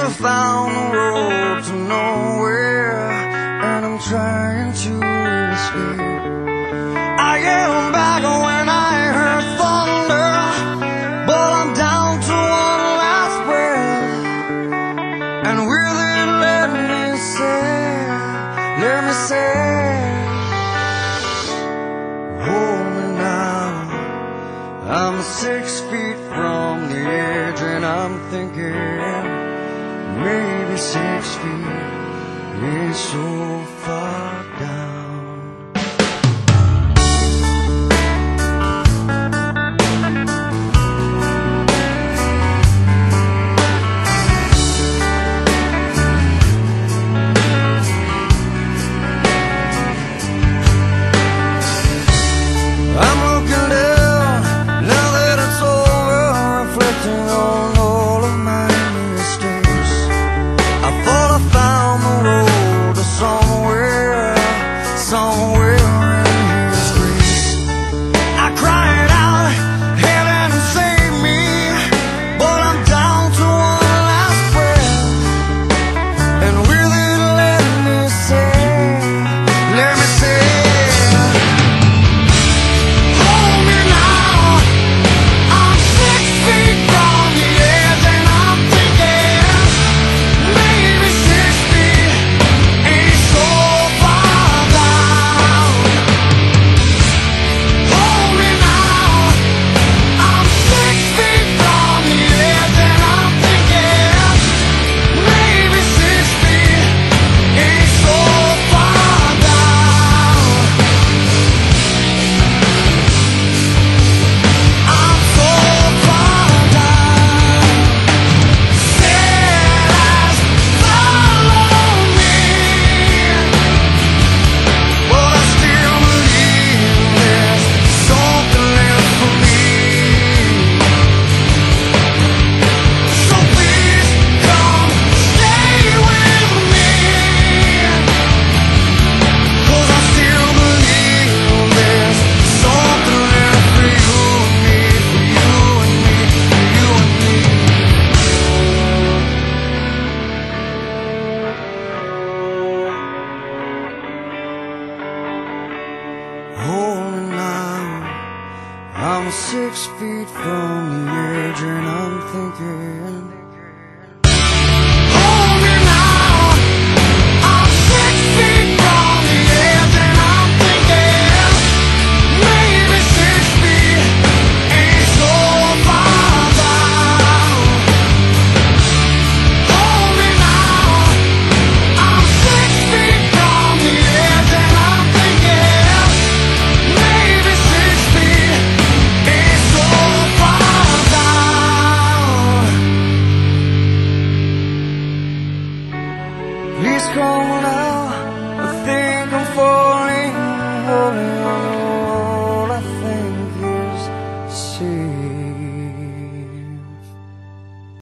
have found the road to nowhere, and I'm trying to escape. I am back when I heard thunder, but I'm down to one last breath. And with it, let me say, hold me now. I'm 6 feet from the edge, and I'm thinking maybe 6 feet is so far down. I'm looking down, now that it's over, reflecting on all of my mistakes. I thought I found the road to somewhere in His grace. I cried out, heaven save me, but I'm down to one last breath. And with it, let me say, I'm 6 feet from the edge, and I'm thinking, hold me now. I'm 6 feet from the edge, and I'm thinking, maybe 6 feet ain't so far down. Hold me now. I'm 6 feet from the edge, and I'm thinking, maybe 6 feet ain't so far down. Please come now.